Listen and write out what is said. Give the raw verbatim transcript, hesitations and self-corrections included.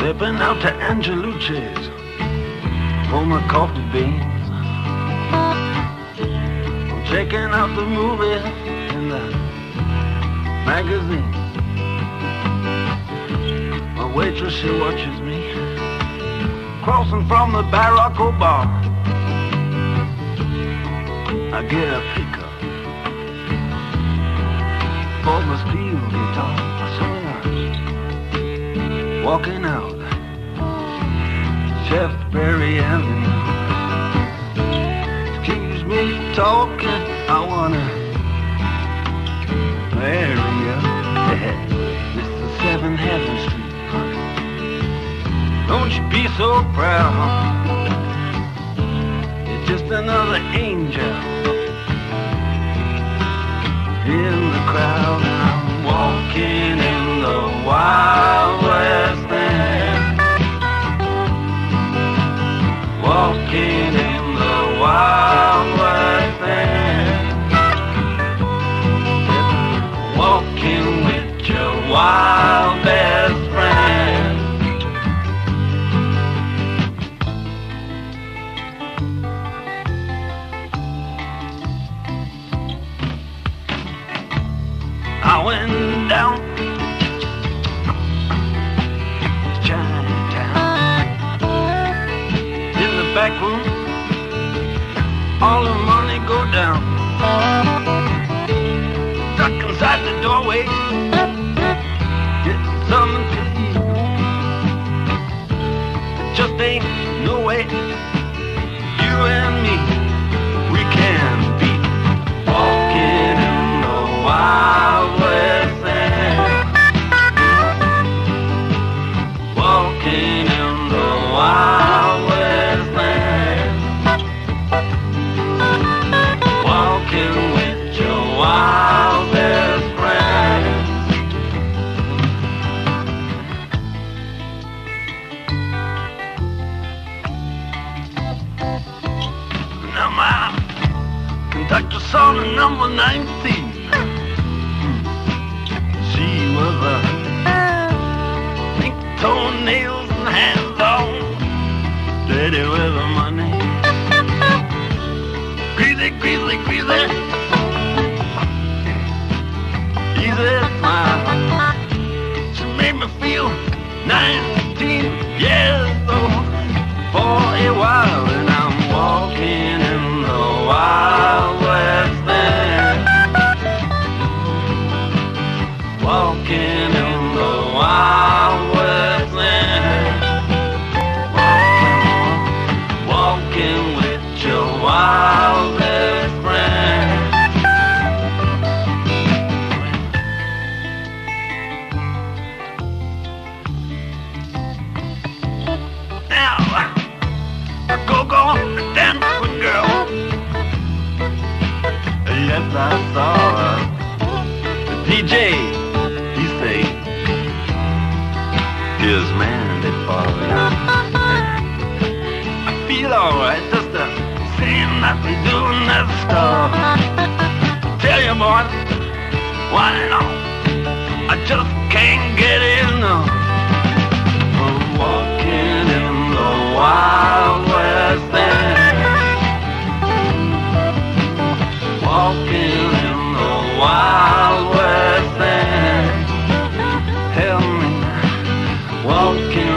Zipping out to Angelucci's for my coffee beans. I'm checking out the movies in the magazine. My waitress, she watches me crossing from the Barraco bar. I get a pickup for my steel guitar. So I'm walking out Shaftesbury Avenue. Excuse me talking, I wanna marry you. This is seven Heaven Street, honey. Don't you be so proud, you're just another angel in the crowd. And I'm walking in the Wild West End, walking in the Wild West End, walking with your wild best friend. I went down to Chinatown. In the back room, all the money go down. Stuck inside the doorway, get something to eat. It just ain't no way you and me, we can beat walking in the Wild West End, walking in the Wild West End, walking with your wild best friend. Now my conductor saw the number nineteen. She was a pink toenails and hands on, steady with the money. Greasy, greasy, greasy, easy smile. She made me feel nineteen years old for a while. And I'm walking in the Wild West End, walking in the Wild West End, walking, walking with your wild best friend. Now, a go-go dancing girl, yes I saw her. The D J, he say, his man did follow you. I feel alright just to seeing nothing doing that stuff. Tell you boy, why not? I just can't get enough of walking in the Wild West End, walking in the Wild West End. Help me walking